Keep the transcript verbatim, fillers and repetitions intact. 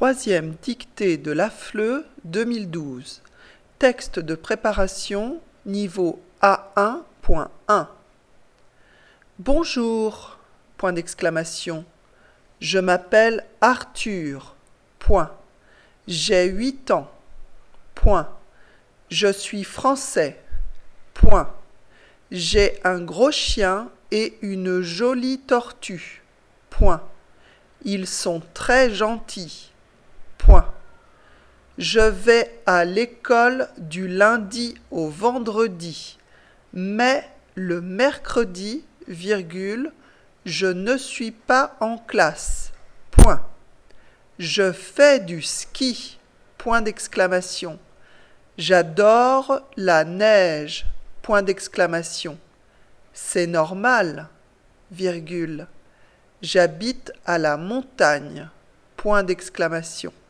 Troisième dictée de l'A F L E deux mille douze. Texte de préparation, niveau A un point un. Bonjour, point d'exclamation. Je m'appelle Arthur, point. J'ai huit ans, point. Je suis français, point. J'ai un gros chien et une jolie tortue, point. Ils sont très gentils, point. Je vais à l'école du lundi au vendredi, mais le mercredi, virgule, je ne suis pas en classe, point. Je fais du ski, point d'exclamation. J'adore la neige, point d'exclamation. C'est normal, virgule. J'habite à la montagne, point d'exclamation.